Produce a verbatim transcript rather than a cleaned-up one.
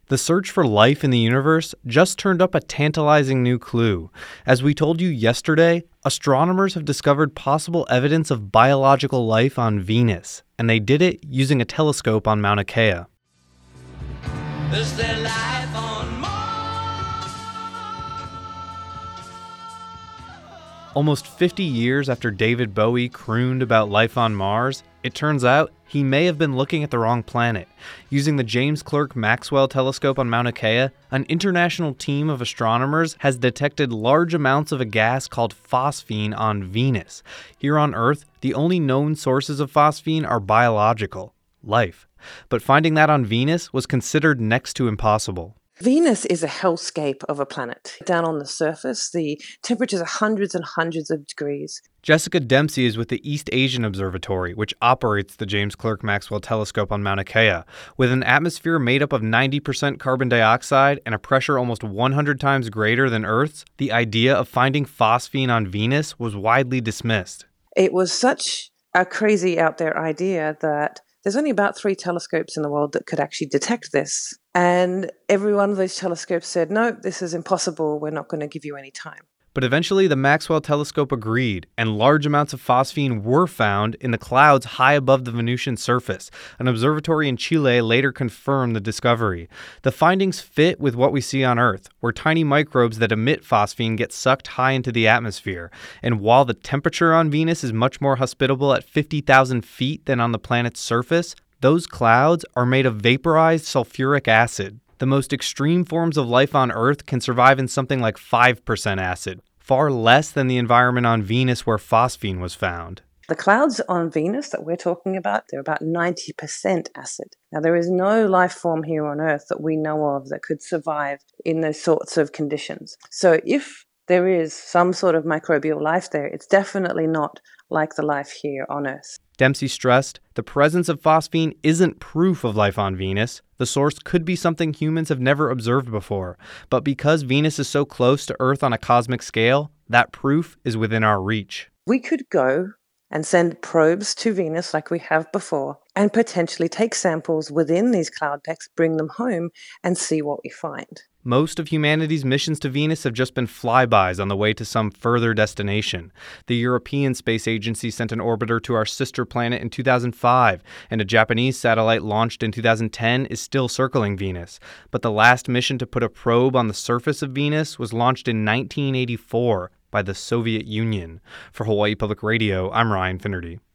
The search for life in the universe just turned up a tantalizing new clue. As we told you yesterday, astronomers have discovered possible evidence of biological life on Venus, and they did it using a telescope on Mauna Kea. Is there life on Mars? Almost fifty years after David Bowie crooned about life on Mars, it turns out he may have been looking at the wrong planet. Using the James Clerk Maxwell telescope on Mauna Kea, an international team of astronomers has detected large amounts of a gas called phosphine on Venus. Here on Earth, the only known sources of phosphine are biological, life. But finding that on Venus was considered next to impossible. Venus is a hellscape of a planet. Down on the surface, the temperatures are hundreds and hundreds of degrees. Jessica Dempsey is with the East Asian Observatory, which operates the James Clerk Maxwell telescope on Mauna Kea. With an atmosphere made up of ninety percent carbon dioxide and a pressure almost one hundred times greater than Earth's, the idea of finding phosphine on Venus was widely dismissed. It was such a crazy out there idea that there's only about three telescopes in the world that could actually detect this. And every one of those telescopes said, no, this is impossible. We're not going to give you any time. But eventually the Maxwell telescope agreed, and large amounts of phosphine were found in the clouds high above the Venusian surface. An observatory in Chile later confirmed the discovery. The findings fit with what we see on Earth, where tiny microbes that emit phosphine get sucked high into the atmosphere. And while the temperature on Venus is much more hospitable at fifty thousand feet than on the planet's surface, those clouds are made of vaporized sulfuric acid. The most extreme forms of life on Earth can survive in something like five percent acid, far less than the environment on Venus where phosphine was found. The clouds on Venus that we're talking about, they're about ninety percent acid. Now, there is no life form here on Earth that we know of that could survive in those sorts of conditions. So if there is some sort of microbial life there, it's definitely not like the life here on Earth. Dempsey stressed, the presence of phosphine isn't proof of life on Venus. The source could be something humans have never observed before. But because Venus is so close to Earth on a cosmic scale, that proof is within our reach. We could go and send probes to Venus like we have before and potentially take samples within these cloud decks, bring them home, and see what we find. Most of humanity's missions to Venus have just been flybys on the way to some further destination. The European Space Agency sent an orbiter to our sister planet in two thousand five, and a Japanese satellite launched in two thousand ten is still circling Venus. But the last mission to put a probe on the surface of Venus was launched in nineteen eighty-four by the Soviet Union. For Hawaii Public Radio, I'm Ryan Finnerty.